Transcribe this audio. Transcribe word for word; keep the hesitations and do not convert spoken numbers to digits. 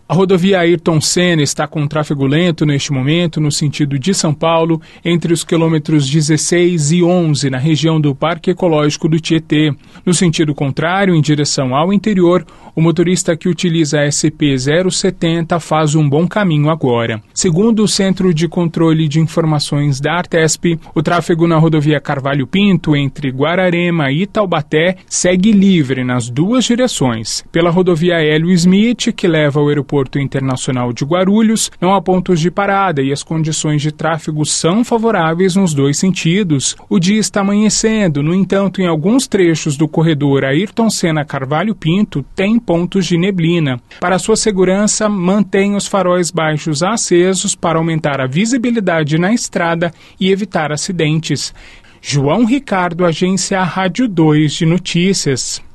A rodovia Ayrton Senna está com tráfego lento neste momento no sentido de São Paulo, entre os quilômetros dezesseis e onze, na região do Parque Ecológico do Tietê. No sentido contrário, em direção ao interior, o motorista que utiliza a S P zero setenta faz um bom caminho agora. Segundo o Centro de Controle de Informações da Artesp, o tráfego na rodovia Carvalho Pinto, entre Guararema e Taubaté, segue livre nas duas direções. Pela rodovia Hélio Smith, que leva ao aeroporto Aeroporto Internacional de Guarulhos, não há pontos de parada e as condições de tráfego são favoráveis nos dois sentidos. O dia está amanhecendo, no entanto, em alguns trechos do corredor Ayrton Senna Carvalho Pinto tem pontos de neblina. Para sua segurança, mantenha os faróis baixos acesos para aumentar a visibilidade na estrada e evitar acidentes. João Ricardo, Agência Rádio dois de Notícias.